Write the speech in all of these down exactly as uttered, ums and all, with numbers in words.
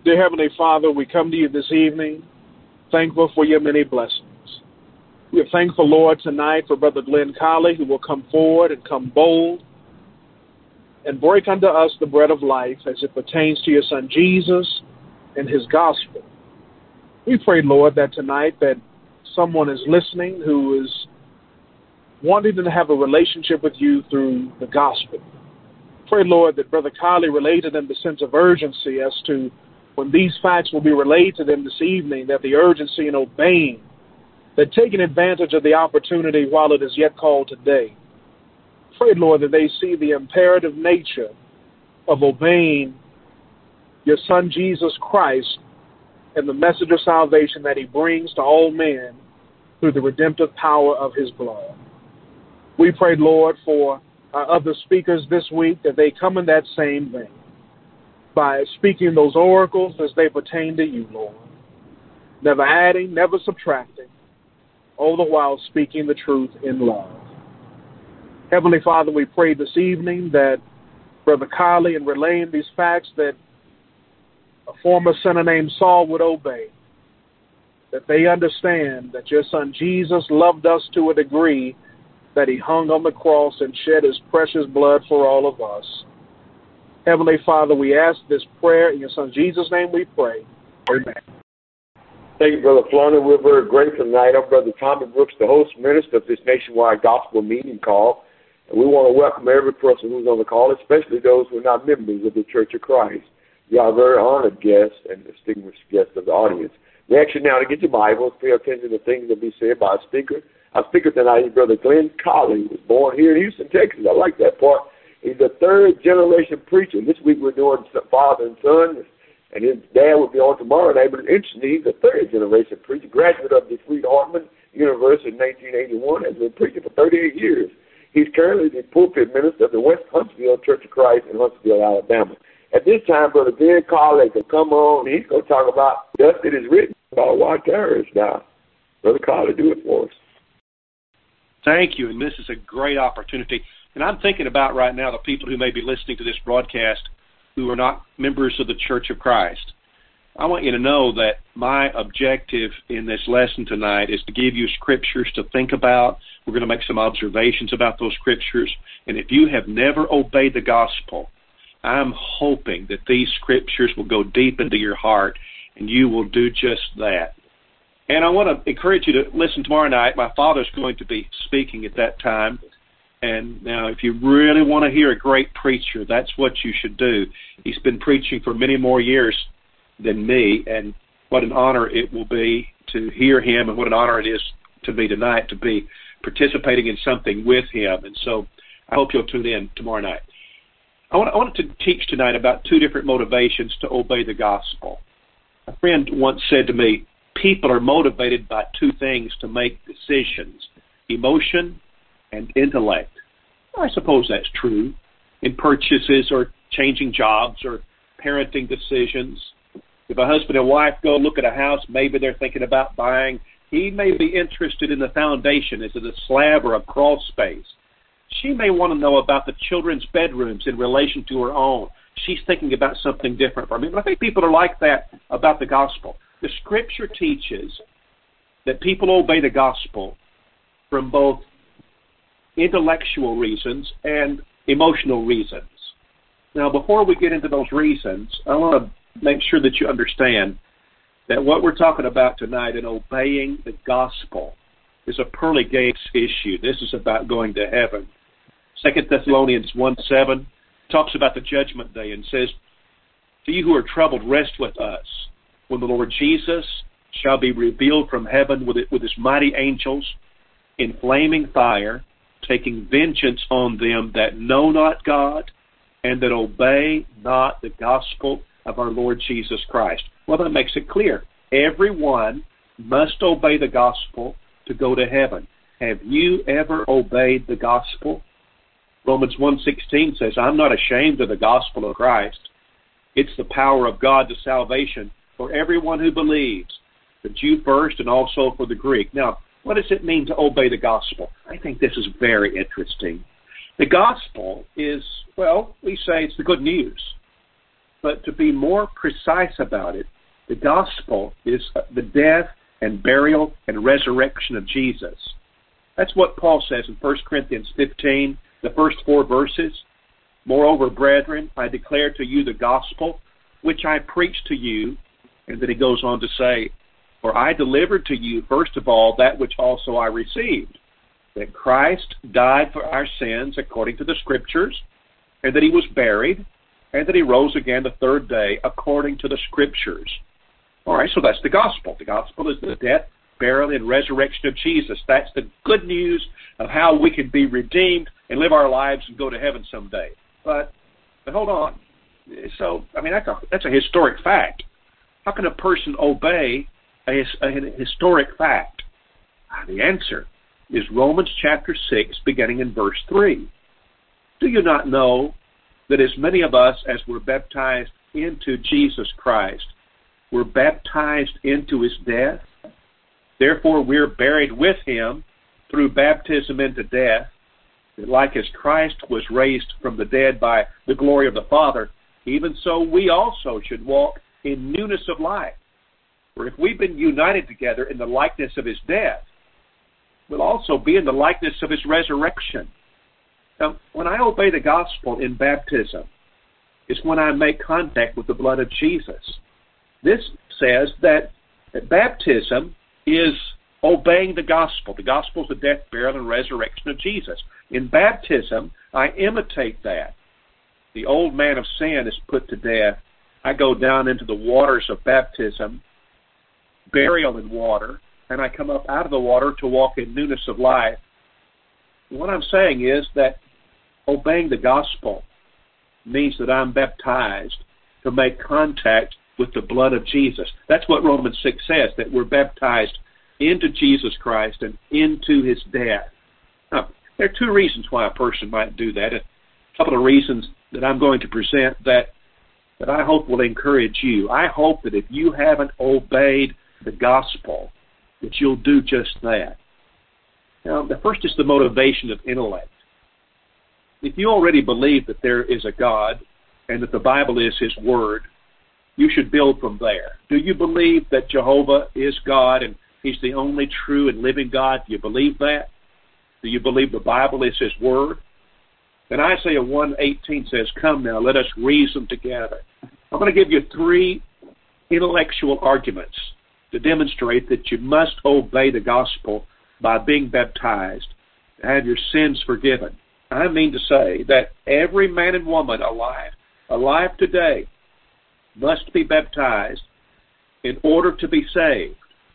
Dear Heavenly Father, we come to you this evening, thankful for your many blessings. We are thankful, Lord, tonight for Brother Glenn Colley, who will come forward and come bold and break unto us the bread of life as it pertains to your Son Jesus and his gospel. We pray, Lord, that tonight that someone is listening who is wanting to have a relationship with you through the gospel. Pray, Lord, that Brother Colley relayed to them the sense of urgency as to when these facts will be relayed to them this evening, that the urgency in obeying, that taking advantage of the opportunity while it is yet called today. Pray, Lord, that they see the imperative nature of obeying your Son, Jesus Christ, and the message of salvation that he brings to all men through the redemptive power of his blood. We pray, Lord, for our other speakers this week, that they come in that same vein by speaking those oracles as they pertain to you, Lord, never adding, never subtracting, all the while speaking the truth in love. Heavenly Father, we pray this evening that Brother Colley, in relaying these facts, that a former sinner named Saul would obey, that they understand that your Son Jesus loved us to a degree that he hung on the cross and shed his precious blood for all of us. Heavenly Father, we ask this prayer in your Son Jesus' name we pray. Amen. Thank you, Brother Floner. We're very grateful tonight. I'm Brother Tommy Brooks, the host minister of this nationwide gospel meeting call. And we want to welcome every person who's on the call, especially those who are not members of the Church of Christ. You are very honored guests and distinguished guests of the audience. We ask you now to get your Bibles, pay attention to things that be said by a speaker. Our speaker tonight is Brother Glenn Colley. He was born here in Houston, Texas. I like that part. He's a third-generation preacher. This week we're doing father and son, and his dad will be on tomorrow night. But interestingly, he's a third-generation preacher, graduate of the Freed Hartman University in nineteen eighty-one, has been preaching for thirty-eight years. He's currently the pulpit minister of the West Huntsville Church of Christ in Huntsville, Alabama. At this time, Brother Glenn Colley can come on, and he's going to talk about thus it is written about why terrorists now. Brother Colley, do it for us. Thank you, and this is a great opportunity. And I'm thinking about right now the people who may be listening to this broadcast who are not members of the Church of Christ. I want you to know that my objective in this lesson tonight is to give you scriptures to think about. We're going to make some observations about those scriptures. And if you have never obeyed the gospel, I'm hoping that these scriptures will go deep into your heart and you will do just that. And I want to encourage you to listen tomorrow night. My father's going to be speaking at that time. And now, if you really want to hear a great preacher, that's what you should do. He's been preaching for many more years than me, and what an honor it will be to hear him, and what an honor it is to me tonight to be participating in something with him. And so I hope you'll tune in tomorrow night. I want, I wanted to teach tonight about two different motivations to obey the gospel. A friend once said to me, people are motivated by two things to make decisions, emotion and intellect. I suppose that's true in purchases or changing jobs or parenting decisions. If a husband and wife go look at a house, maybe they're thinking about buying. He may be interested in the foundation. Is it a slab or a crawl space? She may want to know about the children's bedrooms in relation to her own. She's thinking about something different for me. But I think people are like that about the gospel. The Scripture teaches that people obey the gospel from both intellectual reasons and emotional reasons. Now, before we get into those reasons, I want to make sure that you understand that what we're talking about tonight in obeying the gospel is a pearly gates issue. This is about going to heaven. Second Thessalonians one seven talks about the judgment day and says, "To you who are troubled, rest with us, when the Lord Jesus shall be revealed from heaven with, it, with his mighty angels in flaming fire, taking vengeance on them that know not God and that obey not the gospel of our Lord Jesus Christ." Well, that makes it clear. Everyone must obey the gospel to go to heaven. Have you ever obeyed the gospel? Romans one sixteen says, "I'm not ashamed of the gospel of Christ. It's the power of God to salvation for everyone who believes, the Jew first and also for the Greek." Now, what does it mean to obey the gospel? I think this is very interesting. The gospel is, well, we say it's the good news. But to be more precise about it, the gospel is the death and burial and resurrection of Jesus. That's what Paul says in First Corinthians fifteen, the first four verses. Moreover, brethren, I declare to you the gospel which I preached to you. And then he goes on to say, for I delivered to you, first of all, that which also I received, that Christ died for our sins according to the Scriptures, and that he was buried, and that he rose again the third day according to the Scriptures. All right, so that's the gospel. The gospel is the death, burial, and resurrection of Jesus. That's the good news of how we can be redeemed and live our lives and go to heaven someday. But, but hold on. So, I mean, that's a, that's a historic fact. How can a person obey a, a, a historic fact? The answer is Romans chapter six, beginning in verse three. Do you not know that as many of us as were baptized into Jesus Christ were baptized into his death? Therefore we're buried with him through baptism into death, that like as Christ was raised from the dead by the glory of the Father, even so we also should walk in newness of life. For if we've been united together in the likeness of his death, we'll also be in the likeness of his resurrection. Now, when I obey the gospel in baptism, it's when I make contact with the blood of Jesus. This says that, that baptism is obeying the gospel. The gospel is the death, burial, and resurrection of Jesus. In baptism, I imitate that. The old man of sin is put to death. I go down into the waters of baptism, burial in water, and I come up out of the water to walk in newness of life. What I'm saying is that obeying the gospel means that I'm baptized to make contact with the blood of Jesus. That's what Romans six says, that we're baptized into Jesus Christ and into his death. Now, there are two reasons why a person might do that. A couple of reasons that I'm going to present that, that I hope will encourage you. I hope that if you haven't obeyed the gospel, that you'll do just that. Now, the first is the motivation of intellect. If you already believe that there is a God and that the Bible is his word, you should build from there. Do you believe that Jehovah is God and he's the only true and living God? Do you believe that? Do you believe the Bible is his word? And Isaiah one eighteen says, come now, let us reason together. I'm going to give you three intellectual arguments to demonstrate that you must obey the gospel by being baptized to have your sins forgiven. I mean to say that every man and woman alive, alive today, must be baptized in order to be saved.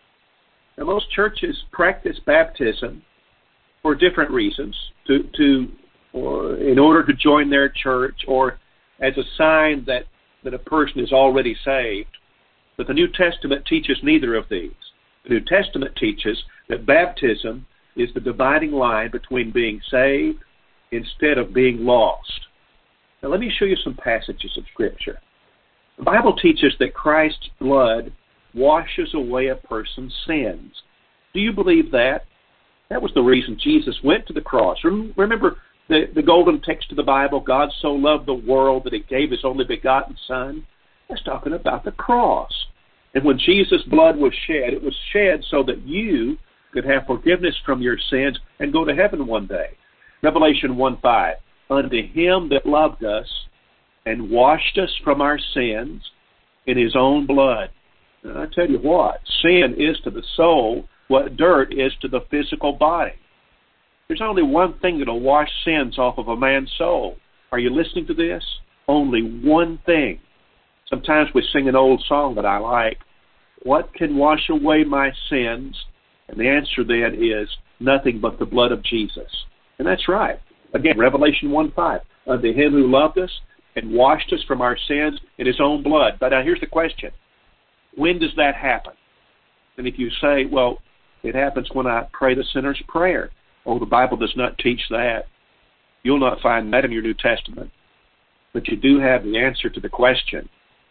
Now, most churches practice baptism for different reasons, to, to or in order to join their church or as a sign that, that a person is already saved. But the New Testament teaches neither of these. The New Testament teaches that baptism is the dividing line between being saved instead of being lost. Now, let me show you some passages of Scripture. The Bible teaches that Christ's blood washes away a person's sins. Do you believe that? That was the reason Jesus went to the cross. Remember the, the golden text of the Bible, God so loved the world that he gave his only begotten Son? That's talking about the cross. And when Jesus' blood was shed, it was shed so that you could have forgiveness from your sins and go to heaven one day. Revelation one five, unto him that loved us and washed us from our sins in his own blood. And I tell you what, sin is to the soul what dirt is to the physical body. There's only one thing that will wash sins off of a man's soul. Are you listening to this? Only one thing. Sometimes we sing an old song that I like. What can wash away my sins? And the answer then is nothing but the blood of Jesus. And that's right. Again, Revelation one five. Unto him who loved us and washed us from our sins in his own blood. But now here's the question. When does that happen? And if you say, well, it happens when I pray the sinner's prayer. Oh, the Bible does not teach that. You'll not find that in your New Testament. But you do have the answer to the question.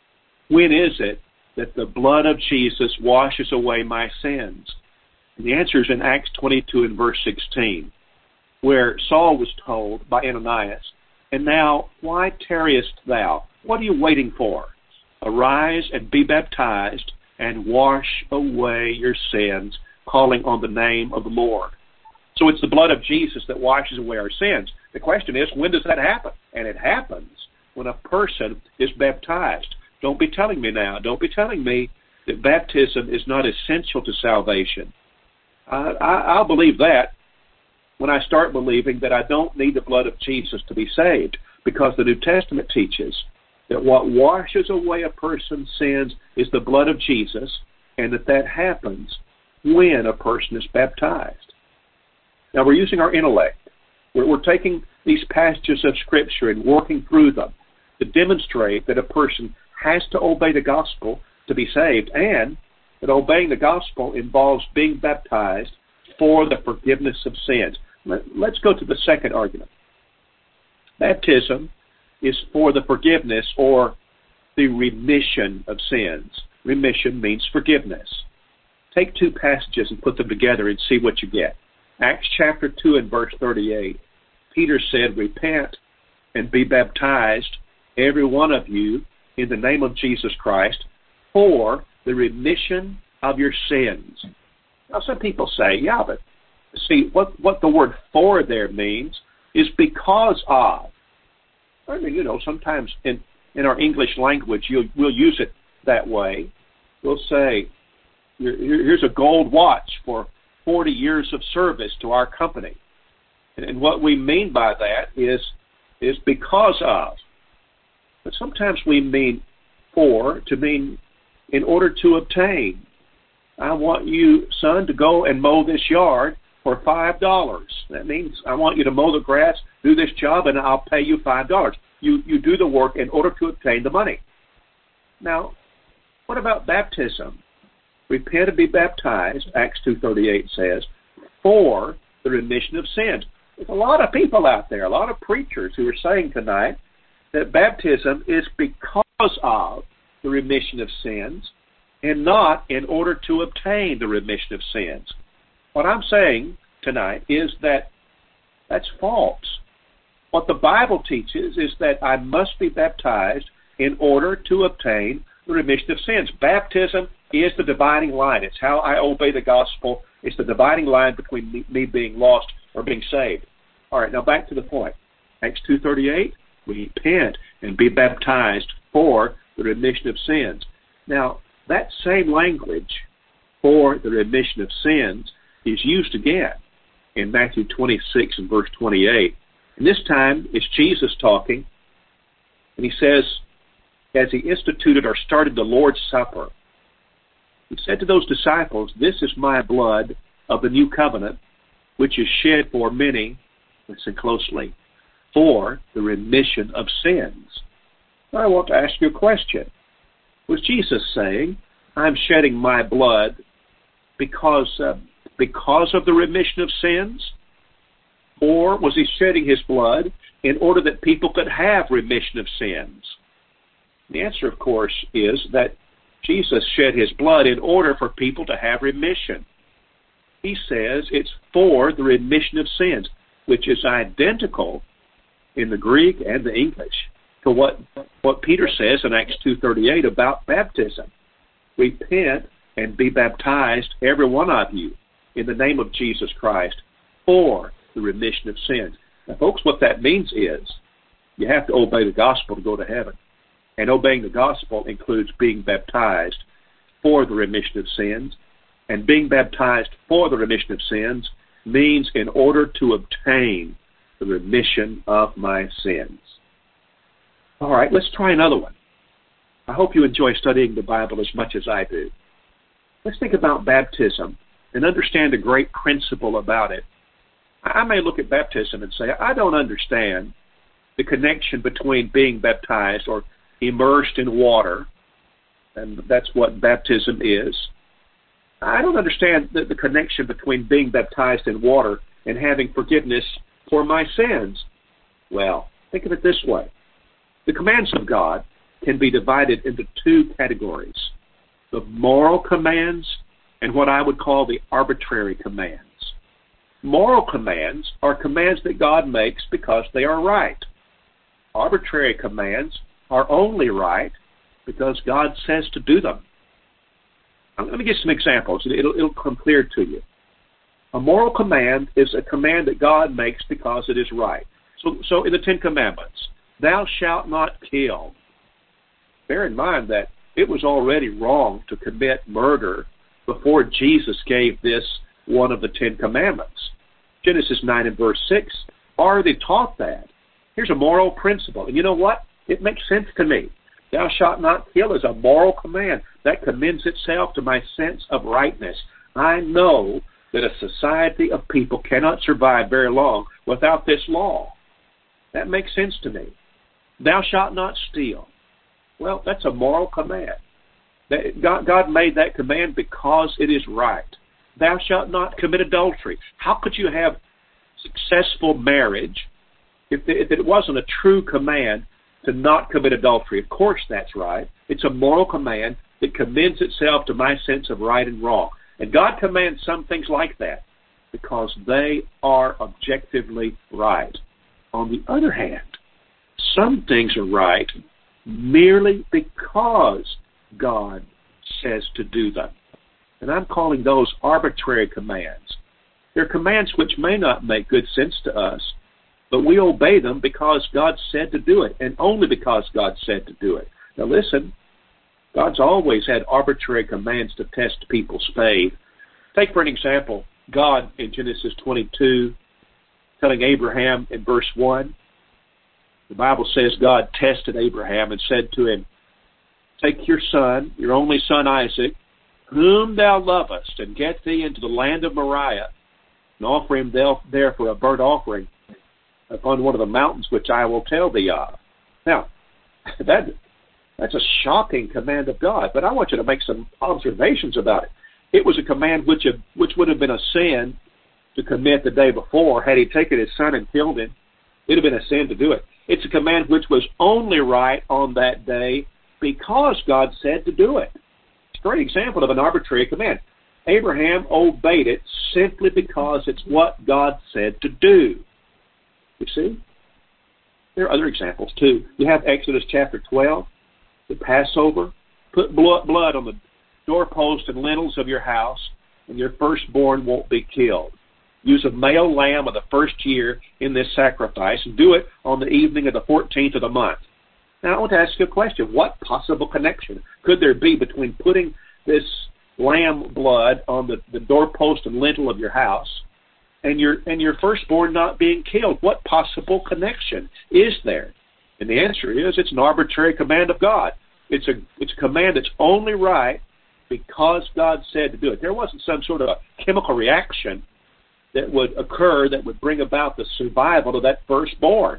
When is it that the blood of Jesus washes away my sins? And the answer is in Acts twenty-two and verse sixteen, where Saul was told by Ananias, and now why tarriest thou? What are you waiting for? Arise and be baptized and wash away your sins, calling on the name of the Lord. So it's the blood of Jesus that washes away our sins. The question is, when does that happen? And it happens when a person is baptized. Don't be telling me now, don't be telling me that baptism is not essential to salvation. I, I, I'll believe that when I start believing that I don't need the blood of Jesus to be saved, because the New Testament teaches that what washes away a person's sins is the blood of Jesus, and that that happens when a person is baptized. Now, we're using our intellect. We're, we're taking these passages of Scripture and working through them to demonstrate that a person has to obey the gospel to be saved, and that obeying the gospel involves being baptized for the forgiveness of sins. Let, let's go to the second argument. Baptism is for the forgiveness or the remission of sins. Remission means forgiveness. Take two passages and put them together and see what you get. Acts chapter two and verse thirty-eight, Peter said, repent and be baptized, every one of you, in the name of Jesus Christ, for the remission of your sins. Now, some people say, yeah, but see, what, what the word for there means is because of. I mean, you know, sometimes in, in our English language, you'll, we'll use it that way. We'll say, here's a gold watch for forty years of service to our company. And, and what we mean by that is, is because of. But sometimes we mean for to mean in order to obtain. I want you, son, to go and mow this yard for five dollars. That means I want you to mow the grass, do this job, and I'll pay you five dollars. You, you do the work in order to obtain the money. Now, what about baptism? Repent and be baptized, Acts two thirty-eight says, for the remission of sins. There's a lot of people out there, a lot of preachers who are saying tonight that baptism is because of the remission of sins and not in order to obtain the remission of sins. What I'm saying tonight is that that's false. What the Bible teaches is that I must be baptized in order to obtain the remission of sins. Baptism is the dividing line. It's how I obey the gospel. It's the dividing line between me, me being lost or being saved. All right, now back to the point. Acts two thirty-eight, repent and be baptized for the remission of sins. Now, that same language for the remission of sins is used again in Matthew twenty-six and verse twenty-eight. And this time it's Jesus talking, and he says, as he instituted or started the Lord's Supper, he said to those disciples, this is my blood of the new covenant, which is shed for many, listen closely, for the remission of sins. Now I want to ask you a question. Was Jesus saying, I'm shedding my blood because, uh, because of the remission of sins? Or was he shedding his blood in order that people could have remission of sins? The answer, of course, is that Jesus shed his blood in order for people to have remission. He says it's for the remission of sins, which is identical in the Greek and the English to what, what Peter says in Acts two thirty-eight about baptism. Repent and be baptized, every one of you, in the name of Jesus Christ, for the remission of sins. Now, folks, what that means is you have to obey the gospel to go to heaven. And obeying the gospel includes being baptized for the remission of sins. And being baptized for the remission of sins means in order to obtain the remission of my sins. All right, let's try another one. I hope you enjoy studying the Bible as much as I do. Let's think about baptism and understand a great principle about it. I may look at baptism and say, I don't understand the connection between being baptized or immersed in water, and that's what baptism is. I don't understand the, the connection between being baptized in water and having forgiveness for my sins. Well, think of it this way. The commands of God can be divided into two categories, the moral commands and what I would call the arbitrary commands. Moral commands are commands that God makes because they are right. Arbitrary commands are only right because God says to do them. Let me give some examples. It'll, it'll come clear to you. A moral command is a command that God makes because it is right. So, so in the Ten Commandments, thou shalt not kill. Bear in mind that it was already wrong to commit murder before Jesus gave this one of the Ten Commandments. Genesis nine and verse six already taught that. Here's a moral principle. And you know what? It makes sense to me. Thou shalt not kill is a moral command that commends itself to my sense of rightness. I know that a society of people cannot survive very long without this law. That makes sense to me. Thou shalt not steal. Well, that's a moral command. God, God made that command because it is right. Thou shalt not commit adultery. How could you have successful marriage if it wasn't a true command to not commit adultery? Of course that's right. It's a moral command that commends itself to my sense of right and wrong. And God commands some things like that because they are objectively right. On the other hand, some things are right merely because God says to do them. And I'm calling those arbitrary commands. They're commands which may not make good sense to us, but we obey them because God said to do it, and only because God said to do it. Now listen, God's always had arbitrary commands to test people's faith. Take for an example, God in Genesis twenty-two, telling Abraham in verse one, the Bible says God tested Abraham and said to him, take your son, your only son Isaac, whom thou lovest, and get thee into the land of Moriah, and offer him there for a burnt offering upon one of the mountains which I will tell thee of. Now, that that's a shocking command of God, but I want you to make some observations about it. It was a command which, which would have been a sin to commit the day before. Had he taken his son and killed him, it would have been a sin to do it. It's a command which was only right on that day because God said to do it. It's a great example of an arbitrary command. Abraham obeyed it simply because it's what God said to do. You see? There are other examples too. You have Exodus chapter twelve, the Passover. Put blood on the doorpost and lintels of your house, and your firstborn won't be killed. Use a male lamb of the first year in this sacrifice, and do it on the evening of the fourteenth of the month. Now, I want to ask you a question. What possible connection could there be between putting this lamb blood on the, the doorpost and lintel of your house and your and your firstborn not being killed? What possible connection is there? And the answer is it's an arbitrary command of God. It's a it's a command that's only right because God said to do it. There wasn't some sort of a chemical reaction that would occur that would bring about the survival of that firstborn.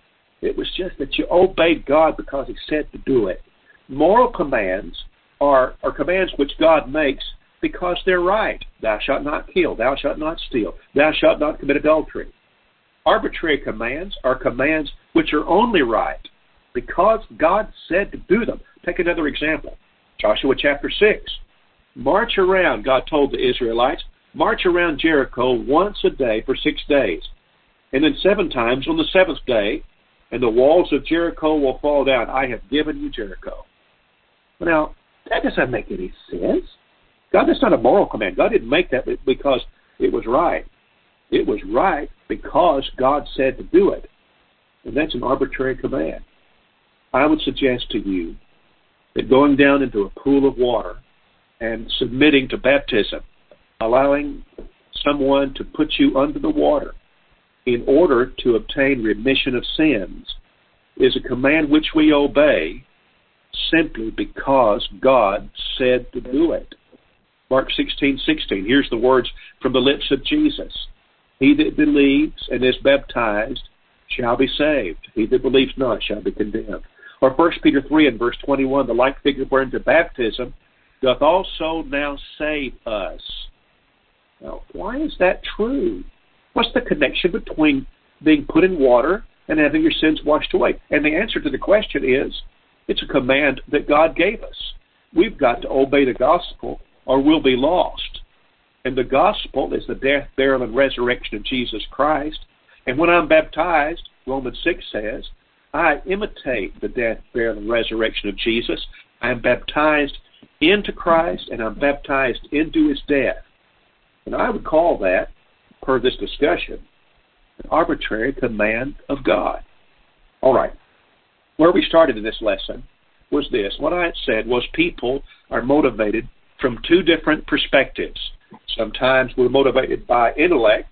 It was just that you obeyed God because he said to do it. Moral commands are, are commands which God makes because they're right. Thou shalt not kill. Thou shalt not steal. Thou shalt not commit adultery. Arbitrary commands are commands which are only right because God said to do them. Take another example. Joshua chapter six. March around, God told the Israelites, march around Jericho once a day for six days. And then seven times on the seventh day, and the walls of Jericho will fall down. I have given you Jericho. Now, that doesn't make any sense. God, that's not a moral command. God didn't make that because it was right. It was right because God said to do it. And that's an arbitrary command. I would suggest to you that going down into a pool of water and submitting to baptism, allowing someone to put you under the water in order to obtain remission of sins, is a command which we obey simply because God said to do it. Mark sixteen sixteen, here's the words from the lips of Jesus. He that believes and is baptized shall be saved. He that believes not shall be condemned. Or First Peter three and verse twenty-one, the like figure whereunto baptism doth also now save us. Now, why is that true? What's the connection between being put in water and having your sins washed away? And the answer to the question is, it's a command that God gave us. We've got to obey the gospel or we'll be lost. And the gospel is the death, burial, and resurrection of Jesus Christ. And when I'm baptized, Romans six says, I imitate the death, burial, and resurrection of Jesus. I am baptized into Christ, and I'm baptized into his death. And I would call that, per this discussion, an arbitrary command of God. All right. Where we started in this lesson was this. What I had said was people are motivated from two different perspectives. Sometimes we're motivated by intellect.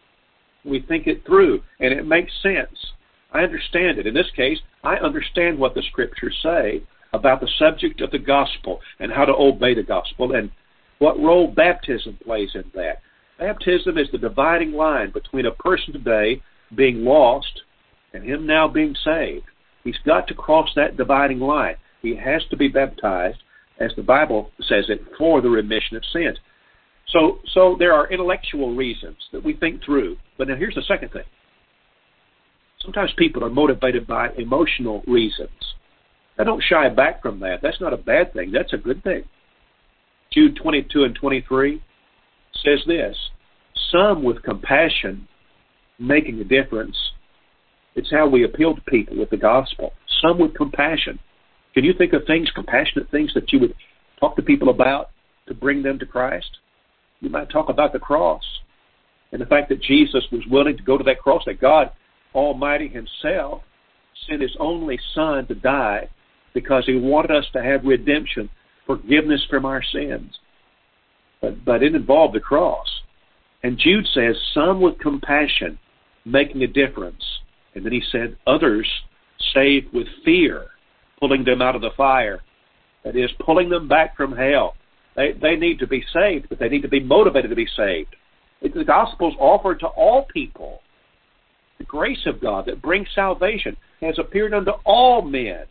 We think it through, and it makes sense. I understand it. In this case, I understand what the Scriptures say about the subject of the gospel and how to obey the gospel and what role baptism plays in that. Baptism is the dividing line between a person today being lost and him now being saved. He's got to cross that dividing line. He has to be baptized, as the Bible says it, for the remission of sins. So, so there are intellectual reasons that we think through. But now here's the second thing. Sometimes people are motivated by emotional reasons. Now don't shy back from that. That's not a bad thing. That's a good thing. Jude twenty-two and twenty-three says this, some with compassion making a difference. It's how we appeal to people with the gospel. Some with compassion. Can you think of things, compassionate things that you would talk to people about to bring them to Christ? You might talk about the cross and the fact that Jesus was willing to go to that cross, that God Almighty himself sent his only Son to die because he wanted us to have redemption, forgiveness from our sins. But, but it involved the cross. And Jude says, some with compassion making a difference. And then he said, others saved with fear, pulling them out of the fire. That is, pulling them back from hell. They, they need to be saved, but they need to be motivated to be saved. It's the gospel is offered to all people. The grace of God that brings salvation has appeared unto all men.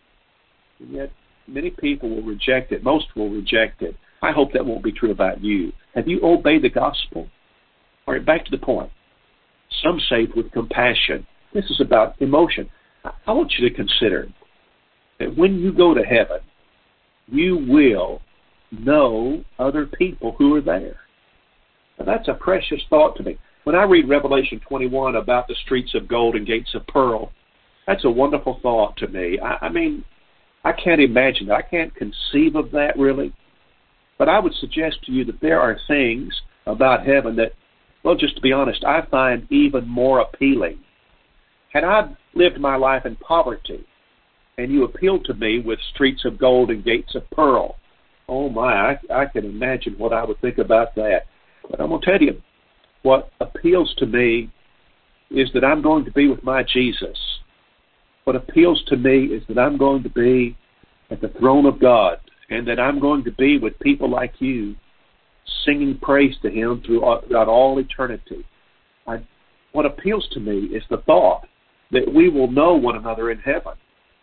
And yet, many people will reject it. Most will reject it. I hope that won't be true about you. Have you obeyed the gospel? All right, back to the point. Some saved with compassion. This is about emotion. I want you to consider that when you go to heaven, you will know other people who are there. Now, that's a precious thought to me. When I read Revelation twenty-one about the streets of gold and gates of pearl, that's a wonderful thought to me. I, I mean, I can't imagine that. I can't conceive of that, really. But I would suggest to you that there are things about heaven that, well, just to be honest, I find even more appealing. Had I lived my life in poverty, and you appealed to me with streets of gold and gates of pearl, oh my, I, I can imagine what I would think about that. But I'm going to tell you, what appeals to me is that I'm going to be with my Jesus. What appeals to me is that I'm going to be at the throne of God, and that I'm going to be with people like you, singing praise to him throughout all eternity. I, what appeals to me is the thought that we will know one another in heaven.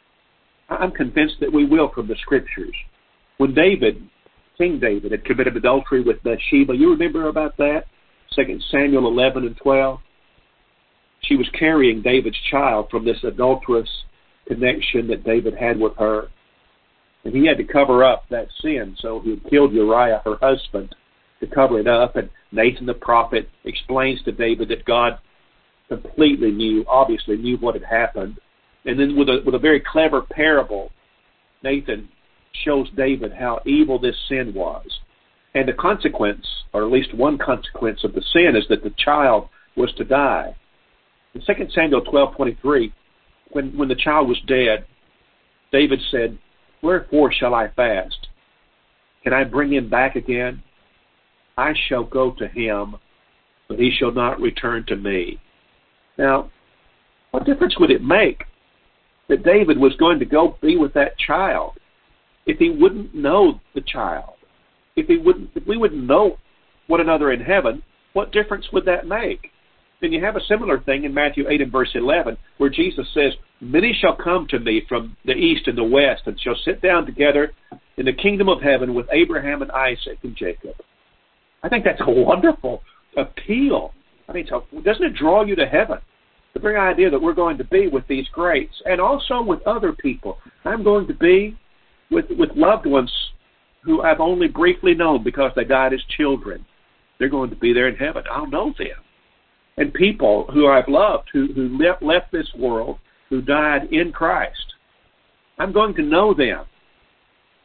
I'm convinced that we will from the Scriptures. When David, King David, had committed adultery with Bathsheba, you remember about that? Second Samuel eleven and twelve. She was carrying David's child from this adulterous connection that David had with her. And he had to cover up that sin, so he killed Uriah, her husband, to cover it up. And Nathan the prophet explains to David that God completely knew, obviously knew what had happened. And then with a, with a very clever parable, Nathan shows David how evil this sin was. And the consequence, or at least one consequence of the sin, is that the child was to die. In Second Samuel twelve twenty-three, when, when the child was dead, David said, wherefore shall I fast? Can I bring him back again? I shall go to him, but he shall not return to me. Now, what difference would it make that David was going to go be with that child if he wouldn't know the child? If he wouldn't, if we wouldn't know one another in heaven, what difference would that make? Then you have a similar thing in Matthew eight and verse eleven, where Jesus says, many shall come to me from the east and the west, and shall sit down together in the kingdom of heaven with Abraham and Isaac and Jacob. I think that's a wonderful appeal. I mean, so doesn't it draw you to heaven? The very idea that we're going to be with these greats, and also with other people. I'm going to be with, with loved ones who I've only briefly known because they died as children. They're going to be there in heaven. I'll know them. And people who I've loved, who, who left, left this world, who died in Christ. I'm going to know them.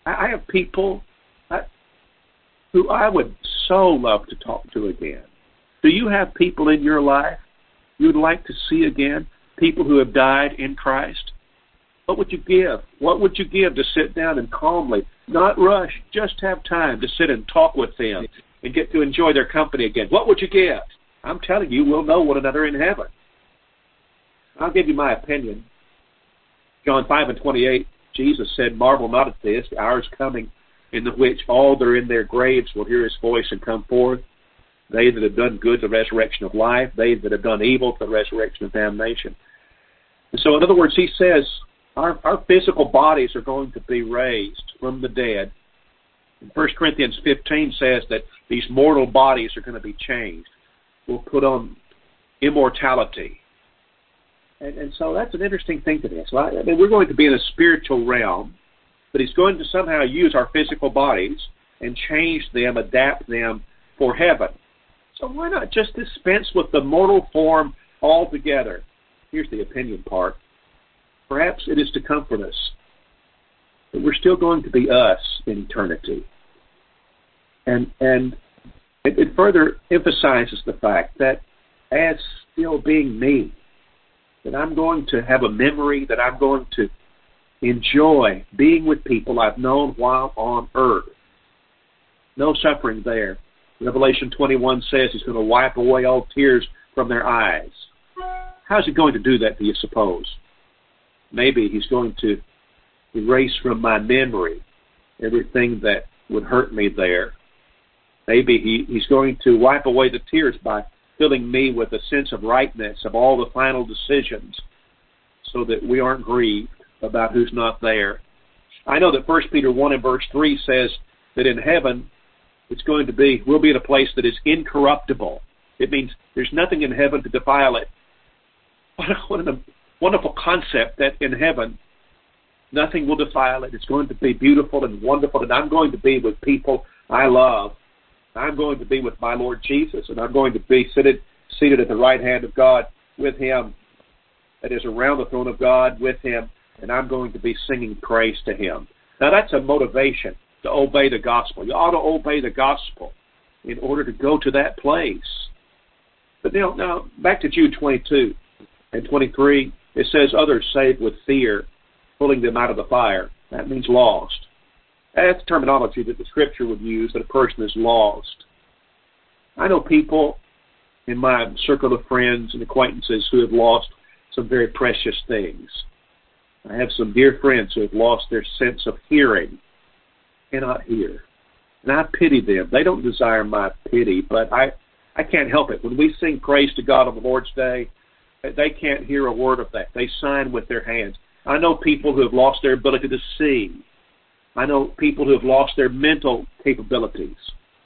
I have people I, who I would so love to talk to again. Do you have people in your life you would like to see again? People who have died in Christ? What would you give? What would you give to sit down and calmly, not rush, just have time to sit and talk with them and get to enjoy their company again? What would you give? I'm telling you, we'll know one another in heaven. I'll give you my opinion. John five and twenty-eight, Jesus said, "Marvel not at this, the hour is coming in the which all that are in their graves will hear his voice and come forth. They that have done good, the resurrection of life. They that have done evil, the resurrection of damnation." And so, in other words, he says, our, our physical bodies are going to be raised from the dead. And First Corinthians fifteen says that these mortal bodies are going to be changed. We'll put on immortality. And, and so that's an interesting thing to this. I mean, we're going to be in a spiritual realm, but he's going to somehow use our physical bodies and change them, adapt them for heaven. So why not just dispense with the mortal form altogether? Here's the opinion part. Perhaps it is to comfort us that we're still going to be us in eternity. And and it, it further emphasizes the fact that as still being me, that I'm going to have a memory, that I'm going to enjoy being with people I've known while on earth. No suffering there. Revelation twenty-one says he's going to wipe away all tears from their eyes. How's he going to do that, do you suppose? Maybe he's going to erase from my memory everything that would hurt me there. Maybe he, he's going to wipe away the tears by filling me with a sense of rightness of all the final decisions so that we aren't grieved about who's not there. I know that First Peter one and verse three says that in heaven it's going to be, we'll be in a place that is incorruptible. It means there's nothing in heaven to defile it. What a, what a wonderful concept that in heaven nothing will defile it. It's going to be beautiful and wonderful, and I'm going to be with people I love. I'm going to be with my Lord Jesus, and I'm going to be seated, seated at the right hand of God with him, that is around the throne of God with him, and I'm going to be singing praise to him. Now that's a motivation to obey the gospel. You ought to obey the gospel in order to go to that place. But now, now back to Jude twenty-two and twenty-three, it says, "Others saved with fear, pulling them out of the fire." That means lost. That's the terminology that the Scripture would use, that a person is lost. I know people in my circle of friends and acquaintances who have lost some very precious things. I have some dear friends who have lost their sense of hearing, cannot hear. And I pity them. They don't desire my pity, but I, I can't help it. When we sing praise to God on the Lord's Day, they can't hear a word of that. They sign with their hands. I know people who have lost their ability to see. I know people who have lost their mental capabilities.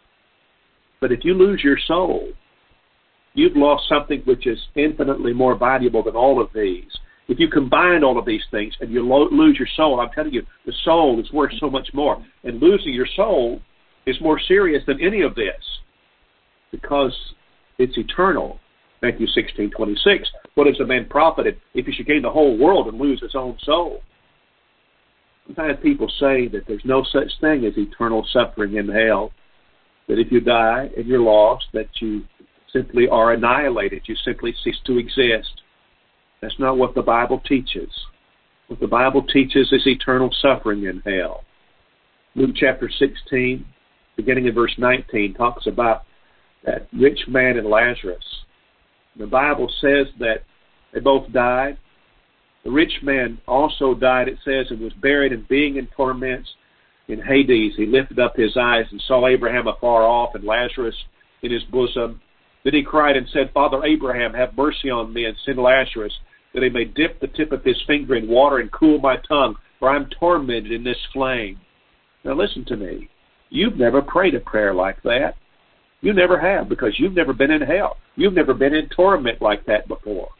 But if you lose your soul, you've lost something which is infinitely more valuable than all of these. If you combine all of these things and you lo- lose your soul, I'm telling you, the soul is worth so much more. And losing your soul is more serious than any of this because it's eternal. Matthew sixteen twenty-six, "What is a man profited if he should gain the whole world and lose his own soul?" Sometimes people say that there's no such thing as eternal suffering in hell, that if you die and you're lost, that you simply are annihilated, you simply cease to exist. That's not what the Bible teaches. What the Bible teaches is eternal suffering in hell. Luke chapter sixteen, beginning in verse nineteen, talks about that rich man and Lazarus. The Bible says that they both died. The rich man also died, it says, and was buried, and being in torments in Hades, he lifted up his eyes and saw Abraham afar off and Lazarus in his bosom. Then he cried and said, "Father Abraham, have mercy on me, and send Lazarus, that he may dip the tip of his finger in water and cool my tongue, for I'm tormented in this flame." Now listen to me. You've never prayed a prayer like that. You never have, because you've never been in hell. You've never been in torment like that before.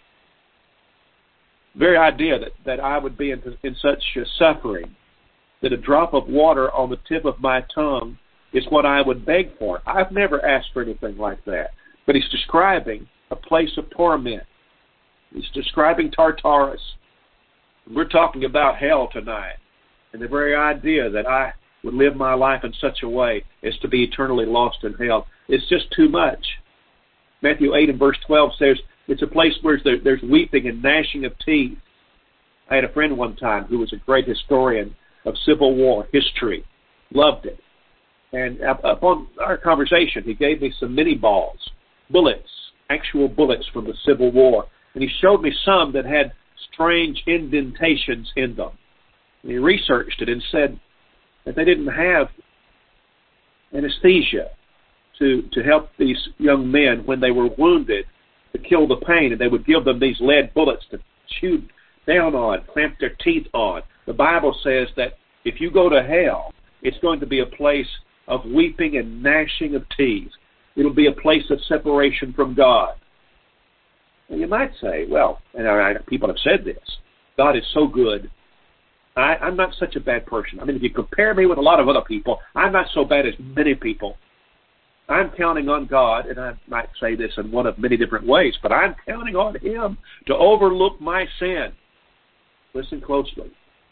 The very idea that, that I would be in, in such suffering, that a drop of water on the tip of my tongue is what I would beg for. I've never asked for anything like that. But he's describing a place of torment. He's describing Tartarus. We're talking about hell tonight. And the very idea that I, would live my life in such a way as to be eternally lost in hell. It's just too much. Matthew eight and verse twelve says it's a place where there, there's weeping and gnashing of teeth. I had a friend one time who was a great historian of Civil War history. Loved it. And upon our conversation, he gave me some mini balls, bullets, actual bullets from the Civil War. And he showed me some that had strange indentations in them. And he researched it and said that they didn't have anesthesia to, to help these young men when they were wounded to kill the pain. And they would give them these lead bullets to chew down on, clamp their teeth on. The Bible says that if you go to hell, it's going to be a place of weeping and gnashing of teeth. It'll be a place of separation from God. And you might say, well, and I, people have said this, God is so good. I, I'm not such a bad person. I mean, if you compare me with a lot of other people, I'm not so bad as many people. I'm counting on God, and I might say this in one of many different ways, but I'm counting on Him to overlook my sin. Listen closely.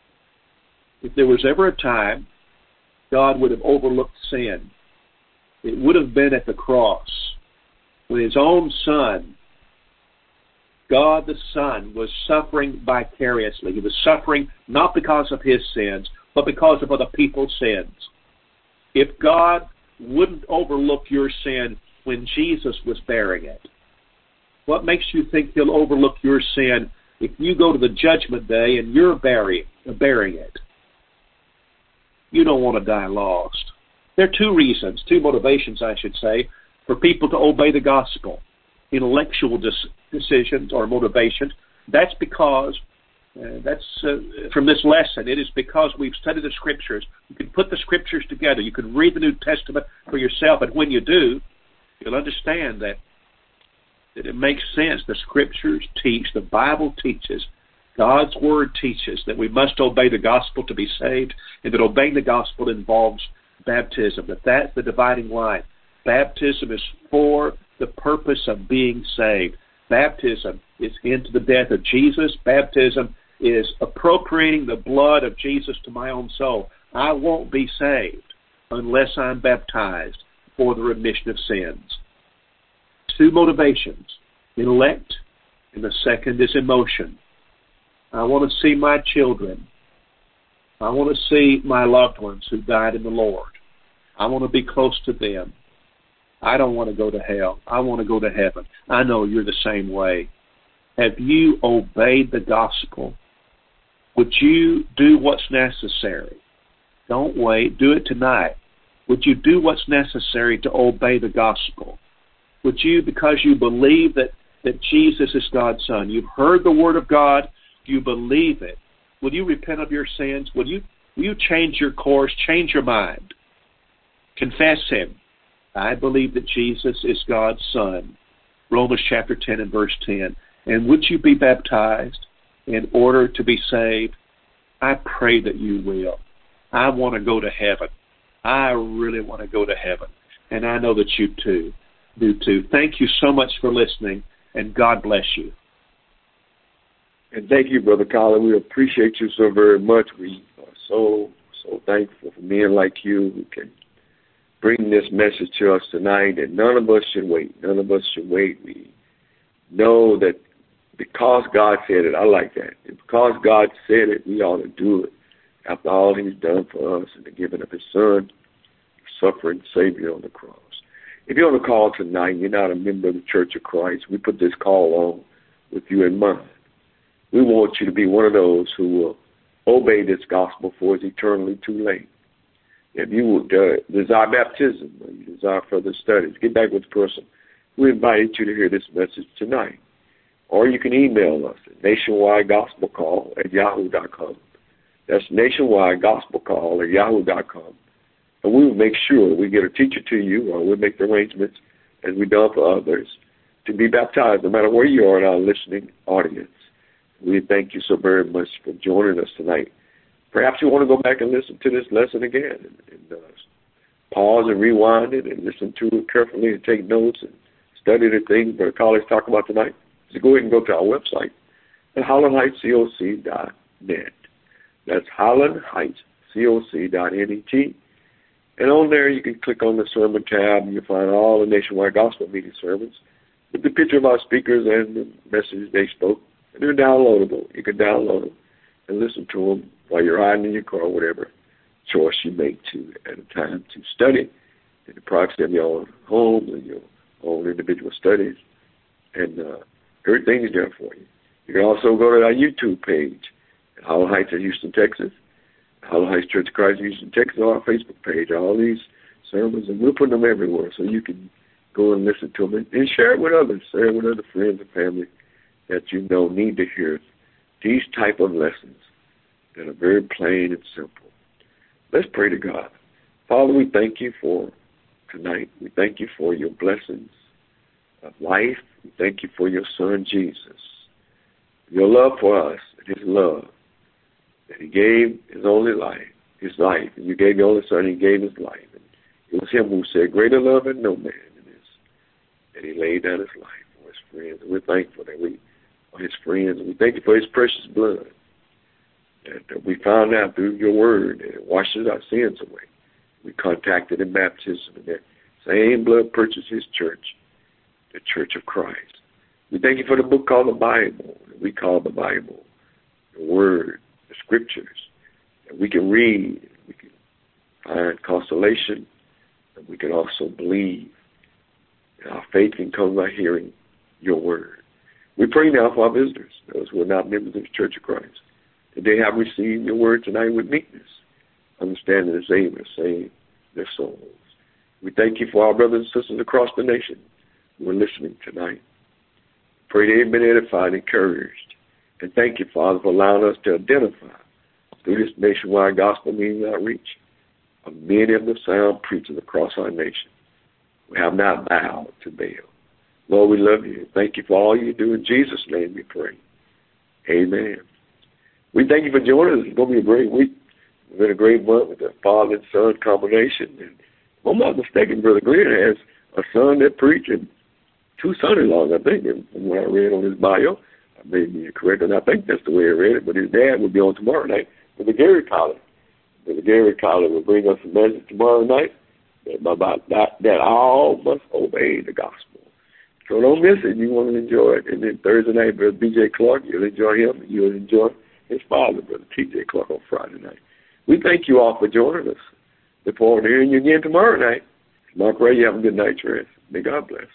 If there was ever a time God would have overlooked sin, it would have been at the cross when His own Son, God the Son, was suffering vicariously. He was suffering not because of His sins, but because of other people's sins. If God wouldn't overlook your sin when Jesus was bearing it, what makes you think He'll overlook your sin if you go to the judgment day and you're bearing, bearing it? You don't want to die lost. There are two reasons, two motivations, I should say, for people to obey the gospel. Intellectual dis- decisions or motivations. That's because, uh, that's uh, from this lesson, it is because we've studied the Scriptures. You can put the Scriptures together. You can read the New Testament for yourself, and when you do, you'll understand that, that it makes sense. The Scriptures teach, the Bible teaches, God's Word teaches that we must obey the gospel to be saved, and that obeying the gospel involves baptism, that that's the dividing line. Baptism is for the purpose of being saved. Baptism is into the death of Jesus. Baptism is appropriating the blood of Jesus to my own soul. I won't be saved unless I'm baptized for the remission of sins. Two motivations, intellect, and the second is emotion. I want to see my children. I want to see my loved ones who died in the Lord. I want to be close to them. I don't want to go to hell. I want to go to heaven. I know you're the same way. Have you obeyed the gospel? Would you do what's necessary? Don't wait. Do it tonight. Would you do what's necessary to obey the gospel? Would you, because you believe that, that Jesus is God's Son, you've heard the Word of God, you believe it, will you repent of your sins? Will you, will you change your course, change your mind? Confess Him. I believe that Jesus is God's Son. Romans chapter ten and verse ten. And would you be baptized in order to be saved? I pray that you will. I want to go to heaven. I really want to go to heaven. And I know that you too do too. Thank you so much for listening, and God bless you. And thank you, Brother Colin. We appreciate you so very much. We are so, so thankful for men like you who can bring this message to us tonight, and none of us should wait. None of us should wait. We know that because God said it, I like that. And because God said it, we ought to do it after all He's done for us and the giving of His Son, suffering Savior on the cross. If you're on the call tonight and you're not a member of the Church of Christ, we put this call on with you in mind. We want you to be one of those who will obey this gospel before it's eternally too late. If you would uh, desire baptism or you desire further studies, get back with the person who invited you to hear this message tonight. Or you can email us at nationwide gospel call at yahoo dot com. That's nationwide gospel call at yahoo dot com. And we will make sure we get a teacher to you, or we'll make the arrangements, as we've done for others, to be baptized no matter where you are in our listening audience. We thank you so very much for joining us tonight. Perhaps you want to go back and listen to this lesson again and, and uh, pause and rewind it and listen to it carefully and take notes and study the things that our colleagues talk about tonight. So go ahead and go to our website at holland heights coc dot net. That's holland heights C O C dot net. And on there, you can click on the sermon tab, and you'll find all the Nationwide Gospel Meeting sermons with the picture of our speakers and the messages they spoke. And they're downloadable. You can download them and listen to them while you're riding in your car, whatever choice you make to at a time to study in the privacy of your own home and your own individual studies. And uh, everything is there for you. You can also go to our YouTube page at Hollow Heights in Houston, Texas, Hollow Heights Church of Christ in Houston, Texas, or our Facebook page. All these sermons, and we'll put them everywhere so you can go and listen to them and share it with others, share it with other friends and family that you know need to hear these type of lessons that are very plain and simple. Let's pray to God. Father, we thank you for tonight. We thank you for your blessings of life. We thank you for your Son, Jesus, your love for us and his love, that he gave his only life, his life, and you gave your only Son, he gave his life. And it was him who said, greater love had no man than this, that he laid down his life for his friends. And we're thankful that we are his friends. And we thank you for his precious blood that we found out through your word, and it washes our sins away. We contacted in baptism, and that same blood purchased his church, the Church of Christ. We thank you for the book called the Bible, that we call the Bible, the word, the scriptures, that we can read, we can find consolation, and we can also believe. And our faith can come by hearing your word. We pray now for our visitors, those who are not members of the Church of Christ, that they have received your word tonight with meekness, understanding it's able to save their souls. We thank you for our brothers and sisters across the nation who are listening tonight. Pray they've been edified, encouraged, and thank you, Father, for allowing us to identify through this nationwide gospel meeting outreach of many of the sound preachers across our nation who have not bowed to Baal. Lord, we love you. Thank you for all you do. In Jesus' name we pray. Amen. We thank you for joining us. It's going to be a great week. It's been a great month with the Father and Son combination. And if I'm not mistaken, Brother Glenn has a son that preaches and two son-in-laws, I think, from what I read on his bio. I may be correct, and I think that's the way I read it. But his dad will be on tomorrow night with the Gary College. Brother Gary College will bring us a message tomorrow night about that, that all must obey the gospel. So don't miss it. You want to enjoy it. And then Thursday night, Brother B J Clark, you'll enjoy him. You'll enjoy his father, Brother T J Clark, on Friday night. We thank you all for joining us. Look forward to hearing you again tomorrow night. Mark Ray, you have a good night's rest. May God bless.